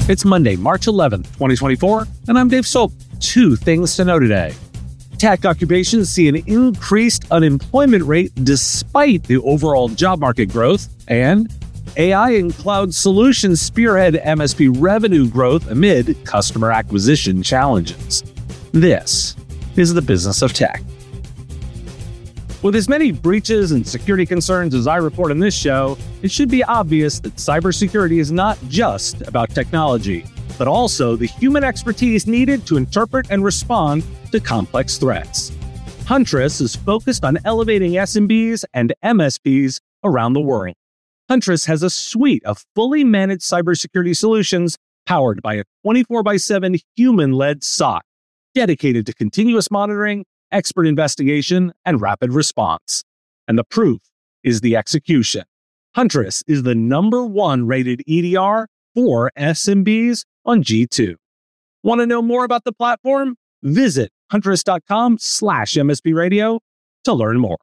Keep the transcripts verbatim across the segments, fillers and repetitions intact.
It's Monday, March eleventh, twenty twenty-four, and I'm Dave Soap. Two things to know today. Tech occupations see an increased unemployment rate despite the overall job market growth, and A I and cloud solutions spearhead M S P revenue growth amid customer acquisition challenges. This is the business of tech. With as many breaches and security concerns as I report in this show, it should be obvious that cybersecurity is not just about technology, but also the human expertise needed to interpret and respond to complex threats. Huntress is focused on elevating S M Bs and M S Ps around the world. Huntress has a suite of fully managed cybersecurity solutions powered by a twenty-four by seven human-led S O C, dedicated to continuous monitoring, expert investigation, and rapid response. And the proof is the execution. Huntress is the number one rated E D R for S M Bs on G two. Want to know more about the platform? Visit huntress.com slash MSP radio to learn more.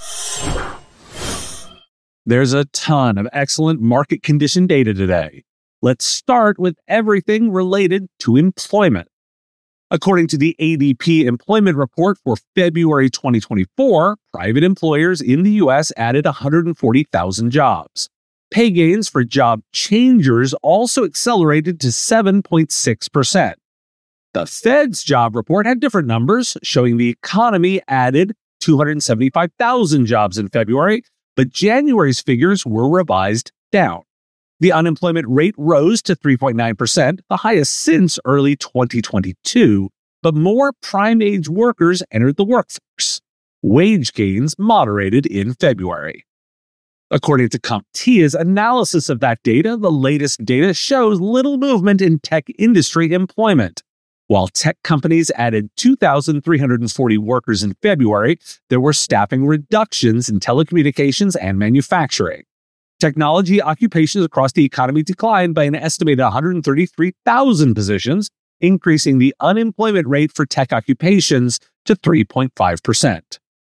There's a ton of excellent market condition data today. Let's start with everything related to employment. According to the A D P employment report for February twenty twenty-four, private employers in the U S added one hundred forty thousand jobs. Pay gains for job changers also accelerated to seven point six percent. The Fed's job report had different numbers, showing the economy added two hundred seventy-five thousand jobs in February, but January's figures were revised down. The unemployment rate rose to three point nine percent, the highest since early twenty twenty-two, but more prime-age workers entered the workforce. Wage gains moderated in February. According to CompTIA's analysis of that data, the latest data shows little movement in tech industry employment. While tech companies added two thousand three hundred forty workers in February, there were staffing reductions in telecommunications and manufacturing. Technology occupations across the economy declined by an estimated one hundred thirty-three thousand positions, increasing the unemployment rate for tech occupations to three point five percent.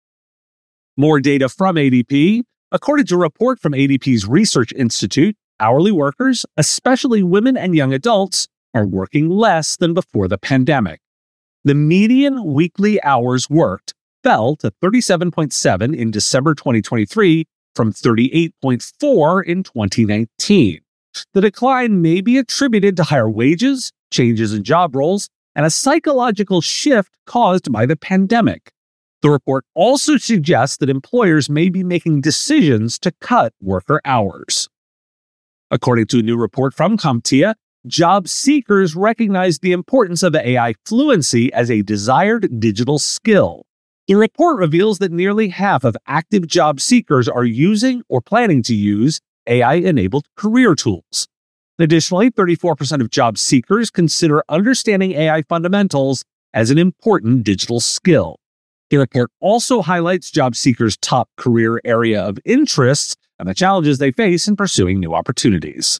More data from A D P. According to a report from A D P's Research Institute, hourly workers, especially women and young adults, are working less than before the pandemic. The median weekly hours worked fell to thirty-seven point seven in December twenty twenty-three from thirty-eight point four in twenty nineteen. The decline may be attributed to higher wages, changes in job roles, and a psychological shift caused by the pandemic. The report also suggests that employers may be making decisions to cut worker hours. According to a new report from CompTIA, job seekers recognize the importance of A I fluency as a desired digital skill. The report reveals that nearly half of active job seekers are using or planning to use A I-enabled career tools. Additionally, thirty-four percent of job seekers consider understanding A I fundamentals as an important digital skill. The report also highlights job seekers' top career area of interests and the challenges they face in pursuing new opportunities.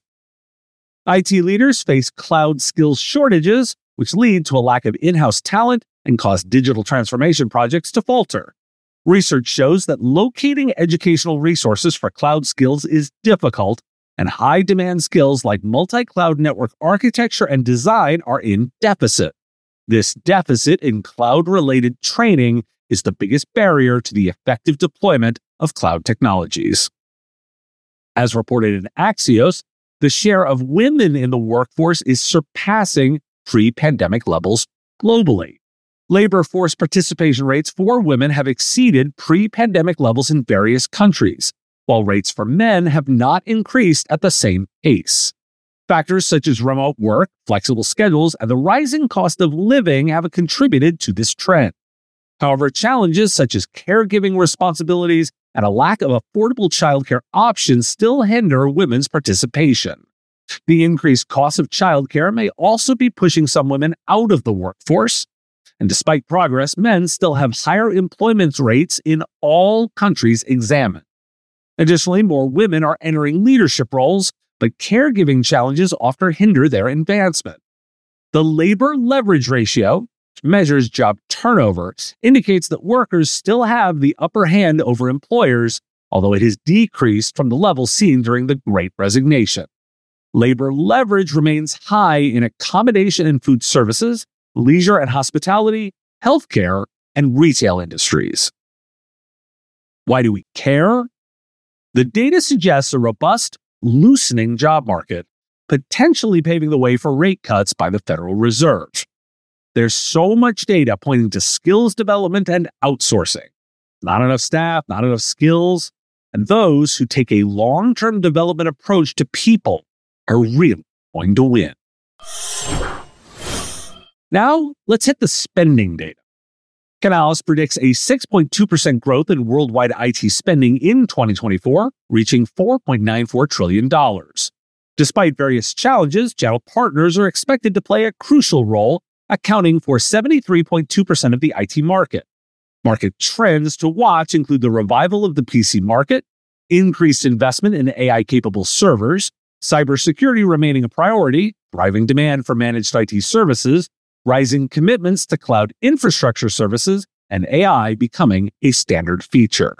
I T leaders face cloud skills shortages, which lead to a lack of in-house talent and cause digital transformation projects to falter. Research shows that locating educational resources for cloud skills is difficult, and high-demand skills like multi-cloud network architecture and design are in deficit. This deficit in cloud-related training is the biggest barrier to the effective deployment of cloud technologies. As reported in Axios, the share of women in the workforce is surpassing pre-pandemic levels globally. Labor force participation rates for women have exceeded pre-pandemic levels in various countries, while rates for men have not increased at the same pace. Factors such as remote work, flexible schedules, and the rising cost of living have contributed to this trend. However, challenges such as caregiving responsibilities and a lack of affordable childcare options still hinder women's participation. The increased cost of childcare may also be pushing some women out of the workforce. And despite progress, men still have higher employment rates in all countries examined. Additionally, more women are entering leadership roles, but caregiving challenges often hinder their advancement. The labor leverage ratio, which measures job turnover, indicates that workers still have the upper hand over employers, although it has decreased from the level seen during the Great Resignation. Labor leverage remains high in accommodation and food services, leisure and hospitality, healthcare, and retail industries. Why do we care? The data suggests a robust, loosening job market, potentially paving the way for rate cuts by the Federal Reserve. There's so much data pointing to skills development and outsourcing. Not enough staff, not enough skills, and those who take a long-term development approach to people are really going to win. Now, let's hit the spending data. Canalys predicts a six point two percent growth in worldwide I T spending in twenty twenty-four, reaching four point nine four trillion dollars. Despite various challenges, channel partners are expected to play a crucial role, accounting for seventy-three point two percent of the I T market. Market trends to watch include the revival of the P C market, increased investment in A I-capable servers, cybersecurity remaining a priority, driving demand for managed I T services, rising commitments to cloud infrastructure services, and A I becoming a standard feature.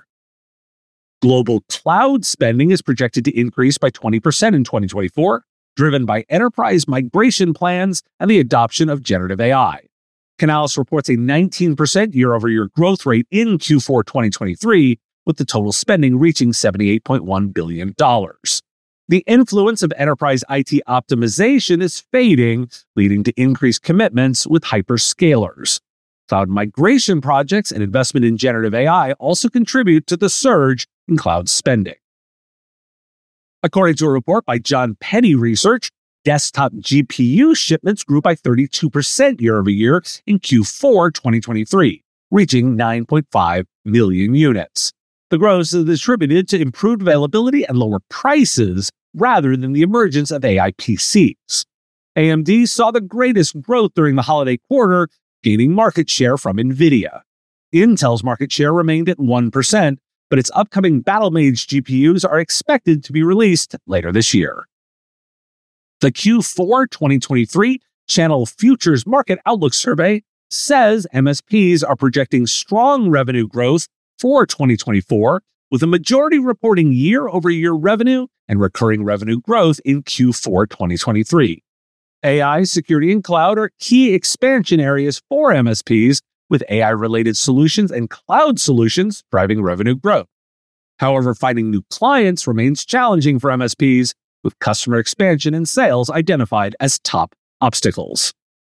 Global cloud spending is projected to increase by twenty percent in twenty twenty-four, driven by enterprise migration plans and the adoption of generative A I. Canalys reports a nineteen percent year-over-year growth rate in Q four twenty twenty-three, with the total spending reaching seventy-eight point one billion dollars. The influence of enterprise I T optimization is fading, leading to increased commitments with hyperscalers. Cloud migration projects and investment in generative A I also contribute to the surge in cloud spending. According to a report by John Penny Research, desktop G P U shipments grew by thirty-two percent year-over-year in Q four twenty twenty-three, reaching nine point five million units. The growth is attributed to improved availability and lower prices rather than the emergence of A I P Cs. A M D saw the greatest growth during the holiday quarter, gaining market share from NVIDIA. Intel's market share remained at one percent, but its upcoming Battlemage G P Us are expected to be released later this year. The Q four twenty twenty-three Channel Futures Market Outlook Survey says M S Ps are projecting strong revenue growth for twenty twenty-four, with a majority reporting year-over-year revenue and recurring revenue growth in Q four twenty twenty-three. A I, security, and cloud are key expansion areas for M S Ps, with A I-related solutions and cloud solutions driving revenue growth. However, finding new clients remains challenging for M S Ps, with customer expansion and sales identified as top obstacles.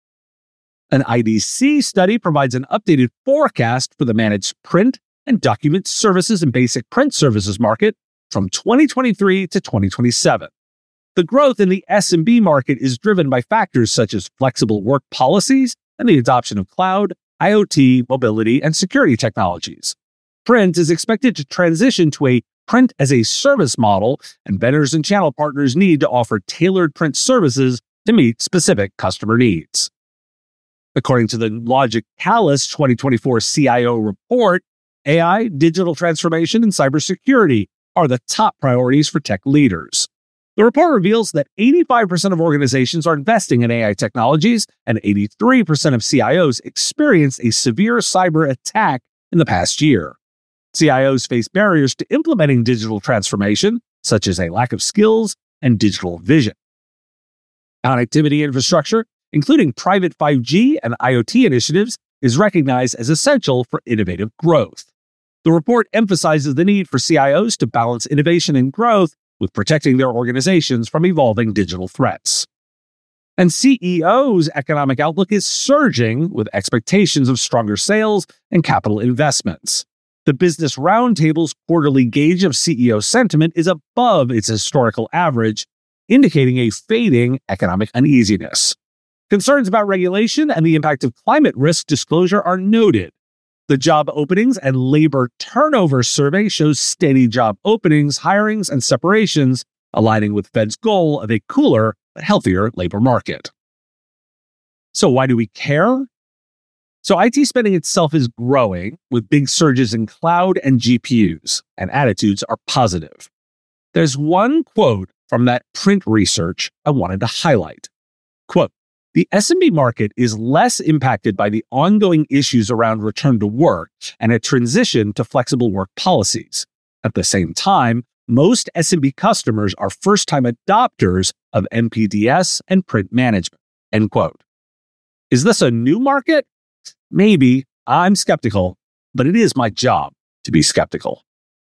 An I D C study provides an updated forecast for the managed print and document services and basic print services market from twenty twenty-three to twenty twenty-seven. The growth in the S M B market is driven by factors such as flexible work policies and the adoption of cloud, I O T, mobility, and security technologies. Print is expected to transition to a print-as-a-service model, and vendors and channel partners need to offer tailored print services to meet specific customer needs. According to the Logicalis twenty twenty-four C I O report, A I, digital transformation, and cybersecurity are the top priorities for tech leaders. The report reveals that eighty-five percent of organizations are investing in A I technologies, and eighty-three percent of C I Os experienced a severe cyber attack in the past year. C I Os face barriers to implementing digital transformation, such as a lack of skills and digital vision. Connectivity infrastructure, including private five G and I O T initiatives, is recognized as essential for innovative growth. The report emphasizes the need for C I Os to balance innovation and growth with protecting their organizations from evolving digital threats. And C E O's economic outlook is surging with expectations of stronger sales and capital investments. The Business Roundtable's quarterly gauge of C E O sentiment is above its historical average, indicating a fading economic uneasiness. Concerns about regulation and the impact of climate risk disclosure are noted. The Job Openings and Labor Turnover Survey shows steady job openings, hirings, and separations, aligning with Fed's goal of a cooler but healthier labor market. So why do we care? So I T spending itself is growing, with big surges in cloud and G P Us, and attitudes are positive. There's one quote from that print research I wanted to highlight. Quote, "The S M B market is less impacted by the ongoing issues around return to work and a transition to flexible work policies. At the same time, most S M B customers are first-time adopters of M P D S and print management, end quote. Is this a new market? Maybe. I'm skeptical, but it is my job to be skeptical.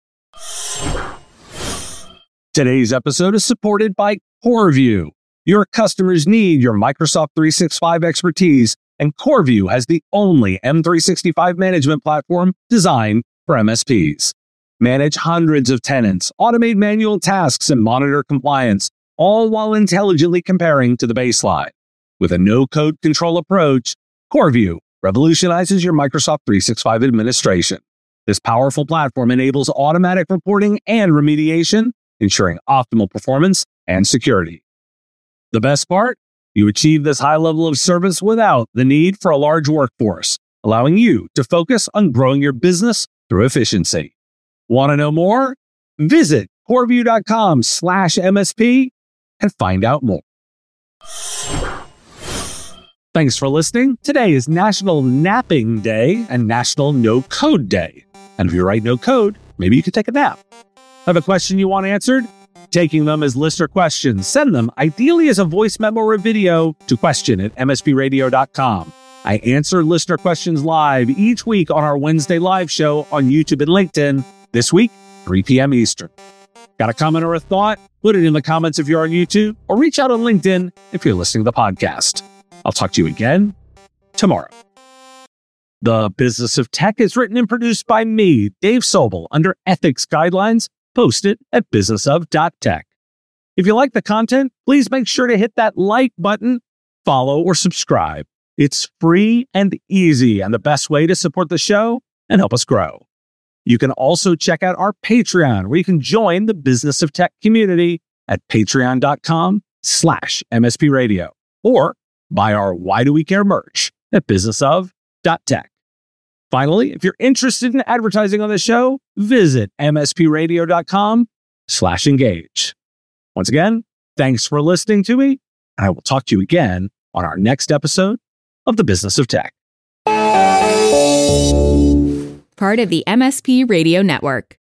Today's episode is supported by CoreView. Your customers need your Microsoft three sixty-five expertise, and CoreView has the only M three sixty-five management platform designed for M S Ps. Manage hundreds of tenants, automate manual tasks, and monitor compliance, all while intelligently comparing to the baseline. With a no-code control approach, CoreView revolutionizes your Microsoft three sixty-five administration. This powerful platform enables automatic reporting and remediation, ensuring optimal performance and security. The best part? You achieve this high level of service without the need for a large workforce, allowing you to focus on growing your business through efficiency. Want to know more? Visit coreview.com slash MSP and find out more. Thanks for listening. Today is National Napping Day and National No Code Day. And if you write no code, maybe you could take a nap. Have a question you want answered? Taking them as listener questions. Send them, ideally as a voice memo or video, to question at m s p radio dot com. I answer listener questions live each week on our Wednesday live show on YouTube and LinkedIn. This week, three p.m. Eastern. Got a comment or a thought? Put it in the comments if you're on YouTube, or reach out on LinkedIn if you're listening to the podcast. I'll talk to you again tomorrow. The Business of Tech is written and produced by me, Dave Sobel, under ethics guidelines posted at business of dot tech. If you like the content, please make sure to hit that like button, follow, or subscribe. It's free and easy and the best way to support the show and help us grow. You can also check out our Patreon, where you can join the Business of Tech community at patreon.com slash MSP radio, or buy our Why Do We Care merch at business of dot tech. Finally, if you're interested in advertising on the show, visit m s p radio dot com slash engage. Once again, thanks for listening to me, and I will talk to you again on our next episode of The Business of Tech. Part of the M S P Radio Network.